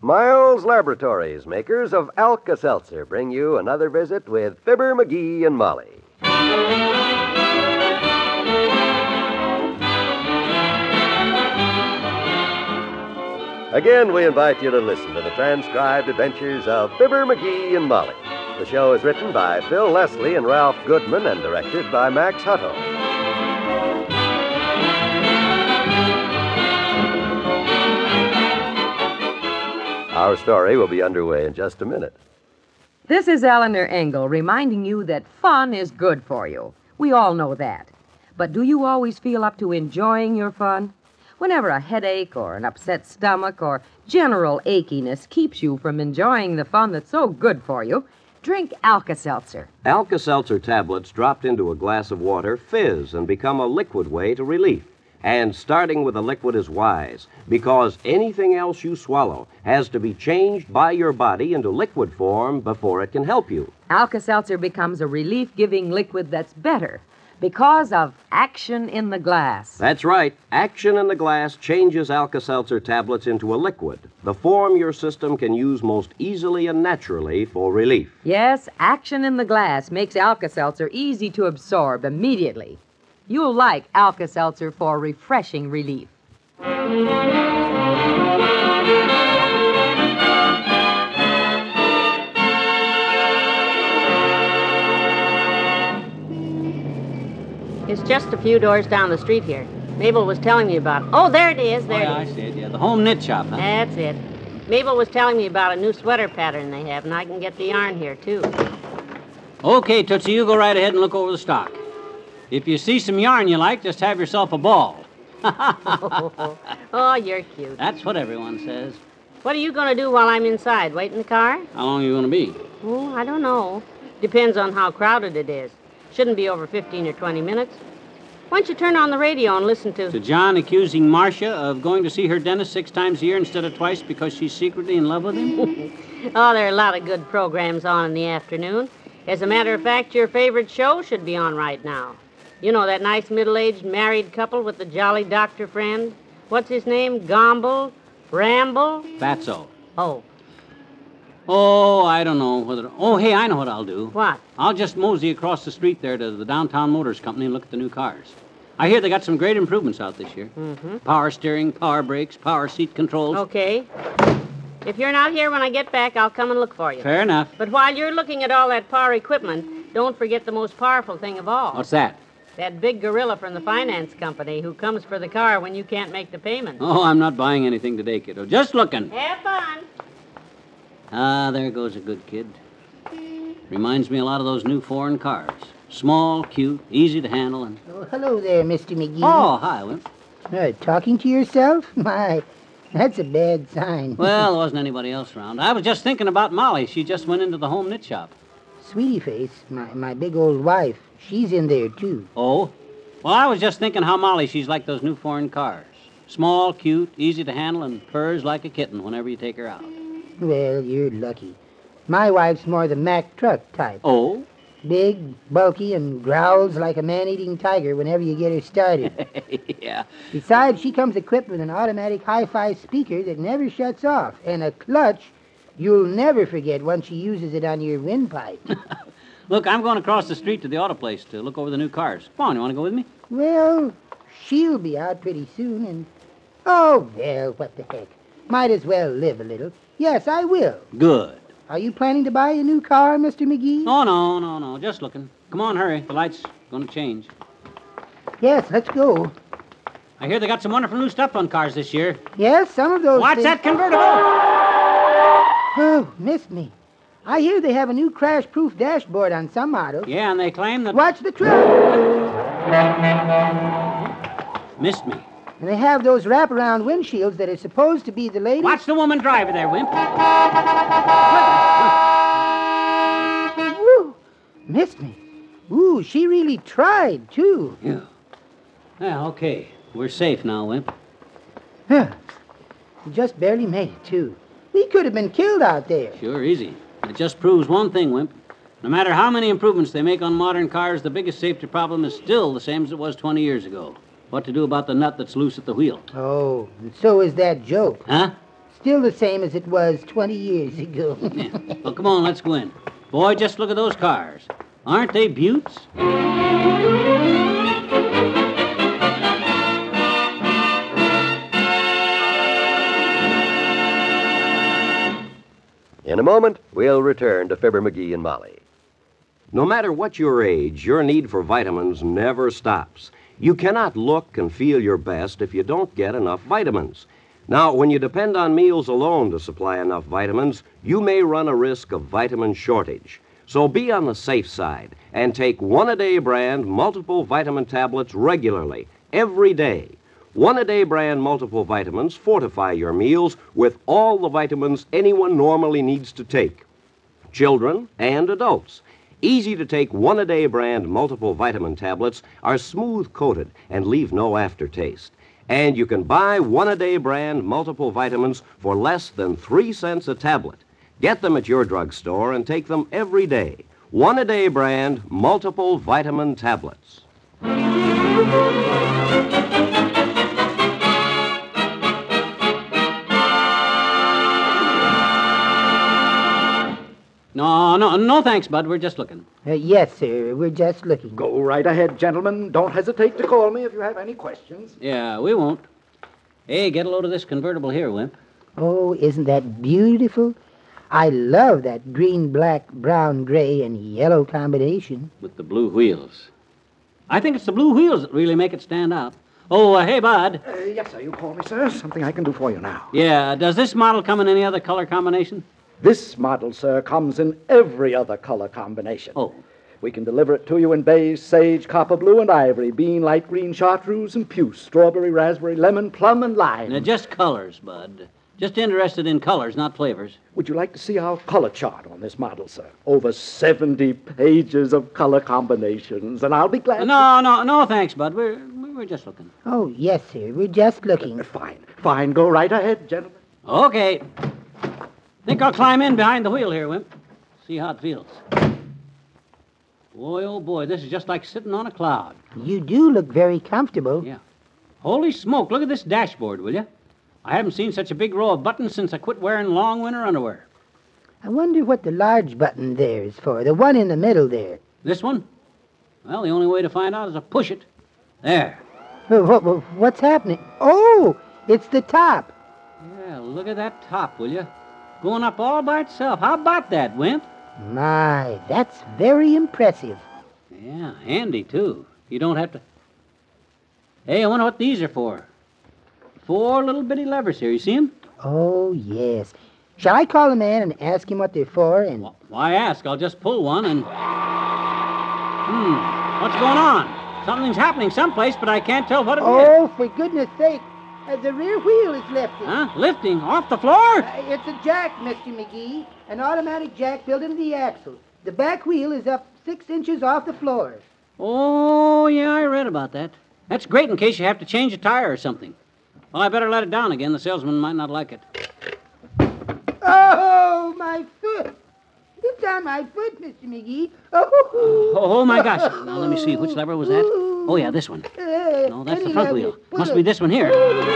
Miles Laboratories, makers of Alka-Seltzer, bring you another visit with Fibber, McGee, and Molly. Again, we invite you to listen to the transcribed adventures of Fibber, McGee, and Molly. The show is written by Phil Leslie and Ralph Goodman and directed by Max Hutto. Our story will be underway in just a minute. This is Eleanor Engel reminding you that fun is good for you. We all know that. But do you always feel up to enjoying your fun? Whenever a headache or an upset stomach or general achiness keeps you from enjoying the fun that's so good for you, drink Alka-Seltzer. Alka-Seltzer tablets dropped into a glass of water fizz and become a liquid way to relief. And starting with a liquid is wise, because anything else you swallow has to be changed by your body into liquid form before it can help you. Alka-Seltzer becomes a relief-giving liquid that's better because of action in the glass. That's right. Action in the glass changes Alka-Seltzer tablets into a liquid, the form your system can use most easily and naturally for relief. Yes, action in the glass makes Alka-Seltzer easy to absorb immediately. You'll like Alka-Seltzer for refreshing relief. It's just a few doors down the street here. Mabel was telling me about it. Oh, there it is. There it is. I see it, yeah. The home knit shop, huh? That's it. Mabel was telling me about a new sweater pattern they have, and I can get the yarn here, too. Okay, Tootsie, you go right ahead and look over the stock. If you see some yarn you like, just have yourself a ball. Oh, you're cute. That's what everyone says. What are you going to do while I'm inside? Wait in the car? How long are you going to be? Oh, I don't know. Depends on how crowded it is. Shouldn't be over 15 or 20 minutes. Why don't you turn on the radio and listen to... To John accusing Marcia of going to see her dentist 6 times a year instead of twice because she's secretly in love with him? Oh, there are a lot of good programs on in the afternoon. As a matter of fact, your favorite show should be on right now. You know that nice middle-aged married couple with the jolly doctor friend? What's his name? Gomble? Ramble? Fatso. Oh. Oh, I don't know whether... Oh, hey, I know what I'll do. What? I'll just mosey across the street there to the Downtown Motors Company and look at the new cars. I hear they got some great improvements out this year. Mm-hmm. Power steering, power brakes, power seat controls. Okay. If you're not here when I get back, I'll come and look for you. Fair enough. But while you're looking at all that power equipment, don't forget the most powerful thing of all. What's that? That big gorilla from the finance company who comes for the car when you can't make the payment. Oh, I'm not buying anything today, kiddo. Just looking. Have fun. Ah, there goes a good kid. Reminds me a lot of those new foreign cars. Small, cute, easy to handle, and... Oh, hello there, Mr. McGee. Oh, hi, Wimp. Talking to yourself? My, that's a bad sign. Well, there wasn't anybody else around. I was just thinking about Molly. She just went into the home knit shop. Sweetie Face, my big old wife, she's in there, too. Oh? Well, I was just thinking how Molly, she's like those new foreign cars. Small, cute, easy to handle, and purrs like a kitten whenever you take her out. Well, you're lucky. My wife's more the Mack truck type. Oh? Big, bulky, and growls like a man-eating tiger whenever you get her started. Yeah. Besides, she comes equipped with an automatic hi-fi speaker that never shuts off, and a clutch you'll never forget once she uses it on your windpipe. Look, I'm going across the street to the auto place to look over the new cars. Come on, you want to go with me? Well, she'll be out pretty soon, and... Oh, well, what the heck. Might as well live a little. Yes, I will. Good. Are you planning to buy a new car, Mr. McGee? Oh, no. Just looking. Come on, hurry. The light's going to change. Yes, let's go. I hear they got some wonderful new stuff on cars this year. Yes, some of those Watch things... that convertible! Oh, missed me. I hear they have a new crash-proof dashboard on some models. Yeah, and they claim that... Watch the truck! Missed me. And they have those wraparound windshields that are supposed to be the latest... Watch the woman driver there, Wimp. Woo! Missed me. Ooh, she really tried, too. Yeah. Yeah, okay. We're safe now, Wimp. Huh. We just barely made it, too. We could have been killed out there. Sure, easy. It just proves one thing, Wimp. No matter how many improvements they make on modern cars, the biggest safety problem is still the same as it was 20 years ago. What to do about the nut that's loose at the wheel. Oh, and so is that joke. Huh? still the same as it was 20 years ago. Yeah. Well, come on, let's go in. Boy, just look at those cars. Aren't they beauts? In a moment, we'll return to Fibber McGee and Molly. No matter what your age, your need for vitamins never stops. You cannot look and feel your best if you don't get enough vitamins. Now, when you depend on meals alone to supply enough vitamins, you may run a risk of vitamin shortage. So be on the safe side and take One-A-Day brand multiple vitamin tablets regularly, every day. One-A-Day brand multiple vitamins fortify your meals with all the vitamins anyone normally needs to take, children and adults. Easy-to-take One-A-Day brand multiple vitamin tablets are smooth-coated and leave no aftertaste. And you can buy One-A-Day brand multiple vitamins for less than 3 cents a tablet. Get them at your drugstore and take them every day. One-A-Day brand multiple vitamin tablets. No, thanks, Bud. We're just looking. Yes, sir. We're just looking. Go right ahead, gentlemen. Don't hesitate to call me if you have any questions. Yeah, we won't. Hey, get a load of this convertible here, Wimp. Oh, isn't that beautiful? I love that green, black, brown, gray, and yellow combination. With the blue wheels. I think it's the blue wheels that really make it stand out. Oh, hey, Bud. Yes, sir. You call me, sir. Something I can do for you now. Yeah, does this model come in any other color combination? This model, sir, comes in every other color combination. Oh. We can deliver it to you in beige, sage, copper blue, and ivory, bean, light green, chartreuse, and puce, strawberry, raspberry, lemon, plum, and lime. Now, just colors, Bud. Just interested in colors, not flavors. Would you like to see our color chart on this model, sir? Over 70 pages of color combinations, and I'll be glad No, thanks, Bud. We're just looking. Oh, yes, sir. We're just looking. Fine. Go right ahead, gentlemen. Okay. Think I'll climb in behind the wheel here, Wimp. See how it feels. Boy, oh boy, this is just like sitting on a cloud. You do look very comfortable. Yeah. Holy smoke, look at this dashboard, will you? I haven't seen such a big row of buttons since I quit wearing long winter underwear. I wonder what the large button there is for, the one in the middle there. This one? Well, the only way to find out is to push it. There. What's happening? Oh, it's the top. Yeah, look at that top, will you? Going up all by itself. How about that, Wimp? My, that's very impressive. Yeah, handy, too. You don't have to... Hey, I wonder what these are for. 4 little bitty levers here. You see them? Oh, yes. Shall I call the man and ask him what they're for? And Why ask? I'll just pull one and... What's going on? Something's happening someplace, but I can't tell what it is. Oh, for goodness sake. The rear wheel is lifting. Huh? Lifting? Off the floor? It's a jack, Mr. McGee. An automatic jack built into the axle. The back wheel is up 6 inches off the floor. Oh, yeah, I read about that. That's great in case you have to change a tire or something. Well, I better let it down again. The salesman might not like it. Oh, my foot. It's on my foot, Mr. McGee. Oh, my gosh. Now, let me see. Which lever was that? Oh, yeah, this one. No, that's the front wheel. Must be this one here.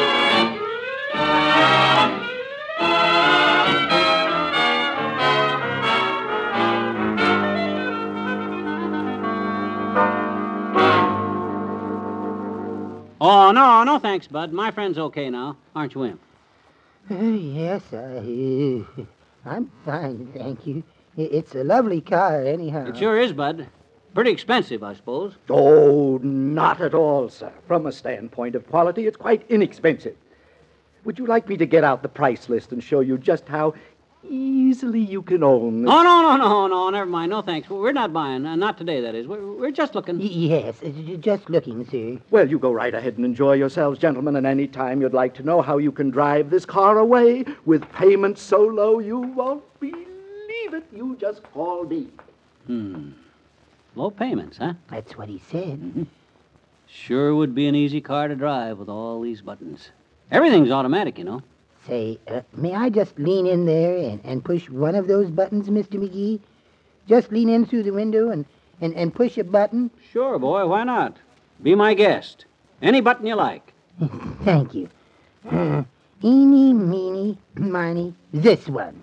Oh, no, thanks, Bud. My friend's okay now. Aren't you, Wimp? Yes, I'm fine, thank you. It's a lovely car, anyhow. It sure is, Bud. Pretty expensive, I suppose. Oh, not at all, sir. From a standpoint of quality, it's quite inexpensive. Would you like me to get out the price list and show you just how easily you can own this? Oh, no, never mind. No, thanks. We're not buying. Not today, that is. We're just looking. Yes, just looking, sir. Well, you go right ahead and enjoy yourselves, gentlemen, and any time you'd like to know how you can drive this car away with payments so low you won't believe it, you just call me. Low payments, huh? That's what he said. Sure would be an easy car to drive with all these buttons. Everything's automatic, you know. Say, may I just lean in there and push one of those buttons, Mr. McGee? Just lean in through the window and push a button? Sure, boy, why not? Be my guest. Any button you like. Thank you. Eeny, meeny, miny, this one.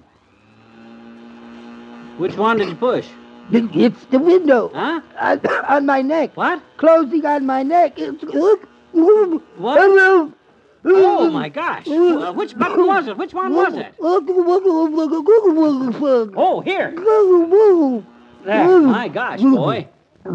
Which one did you push? It's the window. Huh? On my neck. What? Closing on my neck. What? Oh, my gosh. Which button was it? Which one was it? Oh, here. There. My gosh, boy.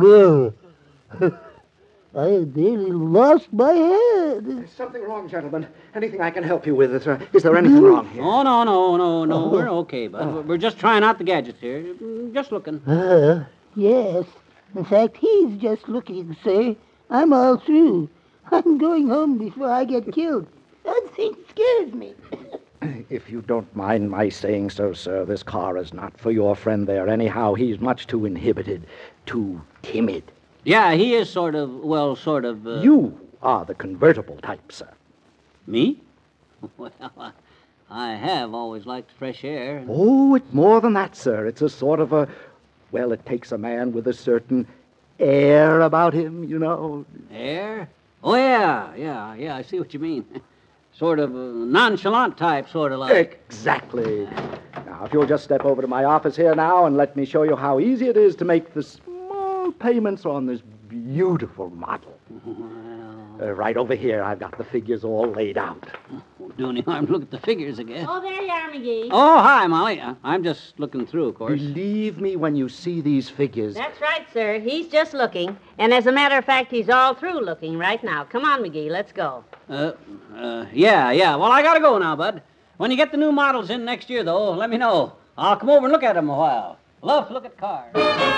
I nearly lost my head. Is something wrong, gentlemen? Anything I can help you with? Is there anything wrong here? Oh, no. We're okay, bud. We're just trying out the gadgets here. Just looking. Yes. In fact, he's just looking, sir. I'm all through. I'm going home before I get killed. That thing scares me. If you don't mind my saying so, sir, this car is not for your friend there anyhow. He's much too inhibited, too timid. Yeah, he is sort of. You are the convertible type, sir. Me? Well, I have always liked fresh air. Oh, it's more than that, sir. It's a sort of a... Well, it takes a man with a certain air about him, you know. Air? Oh, yeah, I see what you mean. Sort of a nonchalant type, sort of like. Exactly. Now, if you'll just step over to my office here now and let me show you how easy it is to make the small payments on this beautiful model. Right over here, I've got the figures all laid out. Won't do any harm to look at the figures again. Oh, there you are, McGee. Oh, hi, Molly. I'm just looking through, of course. Believe me when you see these figures. That's right, sir. He's just looking. And as a matter of fact, he's all through looking right now. Come on, McGee, let's go. Yeah. Well, I gotta go now, bud. When you get the new models in next year, though, let me know. I'll come over and look at them a while. Love to look at cars.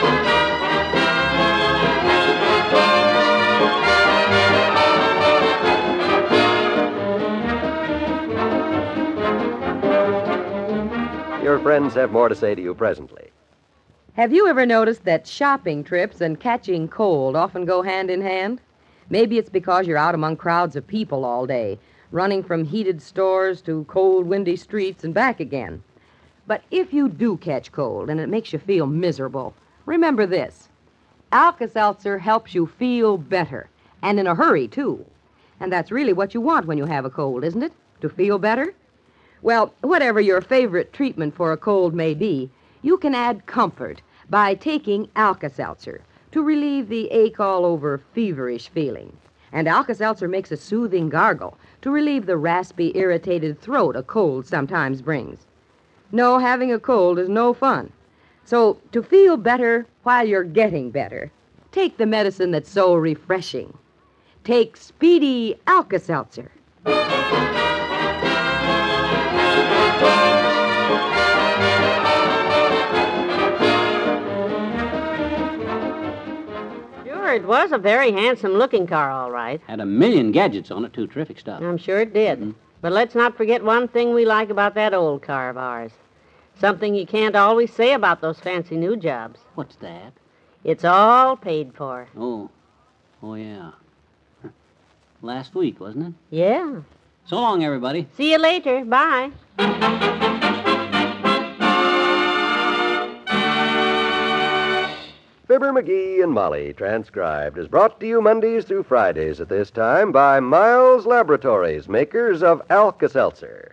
Your friends have more to say to you presently. Have you ever noticed that shopping trips and catching cold often go hand in hand? Maybe it's because you're out among crowds of people all day, running from heated stores to cold, windy streets and back again. But if you do catch cold and it makes you feel miserable, remember this. Alka-Seltzer helps you feel better, and in a hurry, too. And that's really what you want when you have a cold, isn't it? To feel better? Well, whatever your favorite treatment for a cold may be, you can add comfort by taking Alka-Seltzer to relieve the ache-all-over feverish feeling. And Alka-Seltzer makes a soothing gargle to relieve the raspy, irritated throat a cold sometimes brings. No, having a cold is no fun. So, to feel better while you're getting better, take the medicine that's so refreshing. Take Speedy Alka-Seltzer. Sure, it was a very handsome-looking car, all right. Had a million gadgets on it, too. Terrific stuff. I'm sure it did. But let's not forget one thing we like about that old car of ours. Something you can't always say about those fancy new jobs. What's that? It's all paid for. Oh, yeah. Last week, wasn't it? Yeah. So long, everybody. See you later. Bye. Fibber, McGee, and Molly, transcribed, is brought to you Mondays through Fridays at this time by Miles Laboratories, makers of Alka-Seltzer.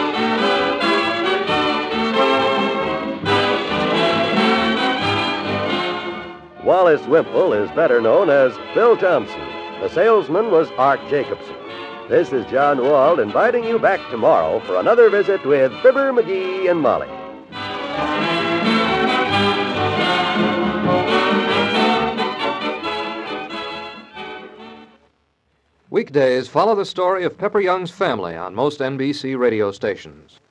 Wallace Wimple is better known as Bill Thompson. The salesman was Art Jacobson. This is John Wald inviting you back tomorrow for another visit with Fibber, McGee, and Molly. Weekdays follow the story of Pepper Young's family on most NBC radio stations.